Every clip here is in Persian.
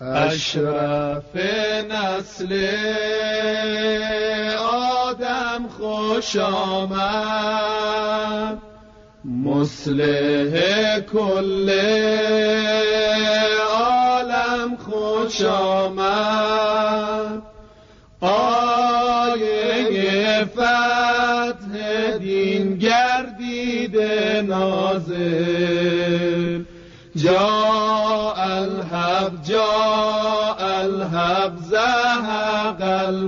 اشرف نسل آدم خوش آمد، مصلح کل عالم خوش آمد. آیه فتح دین گردیده نازل، جاء الحق جاء الحق زهق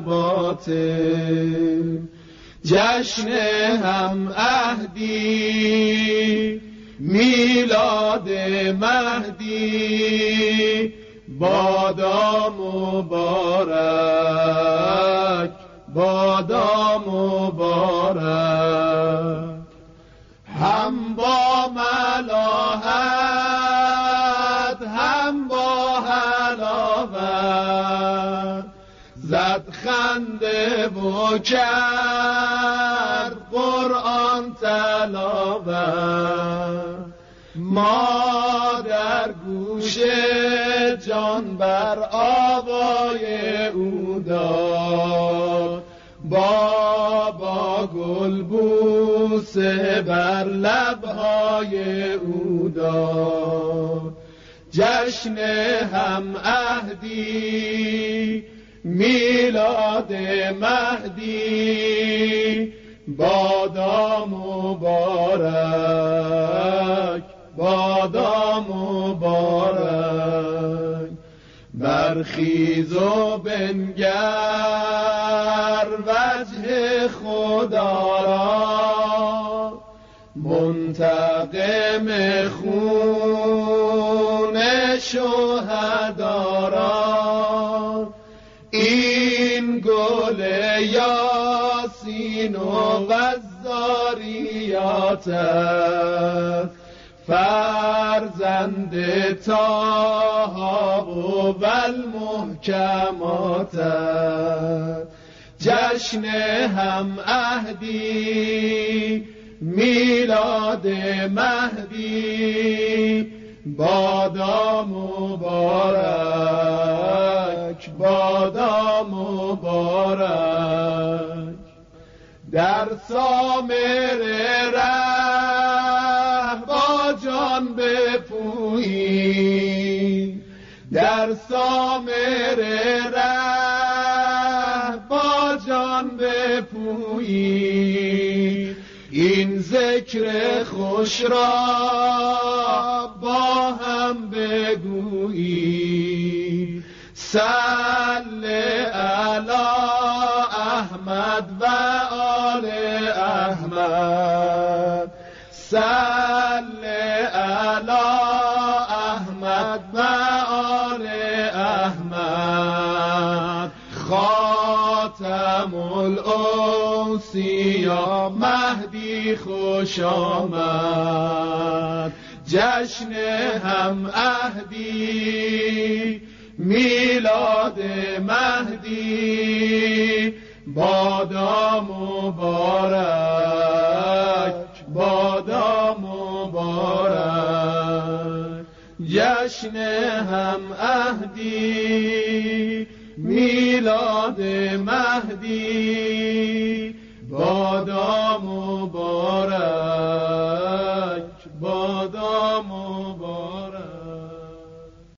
الباطل. جشن هم عهدی میلاد مهدی، بادا مبارک بادا مبارک. هم با ملاحت هم با حلاوت، زد خنده و کرد قرآن تلاوت. ما در گوش جان بر آوای او داد، بابا گل بوسه بر لبهای او داد. جشن هم عهدی میلاد مهدی، بادا مبارک بادا مبارک. برخیز و بنگر وجه خدا را، منتقم خون شهدا را. این گل یاسین و غزاریات است، فرزند طه و المحکمات است. جشن هم عهدی میلاد مهدی، بادا مبارک بادا مبارک. در سامره ره با جان بپویی، در سامره ره با جان بپویی. این ذکر خوش را با هم بگویی. صل علی احمد و آل احمد، صل علی احمد و آل احمد. خاتم الاوصیا مهدی خوش آمد. جشن هم عهدی میلاد مهدی، بادا مبارک بادا مبارک. جشن هم عهدی میلاد مهدی، بادا مبارک بادا مبارک.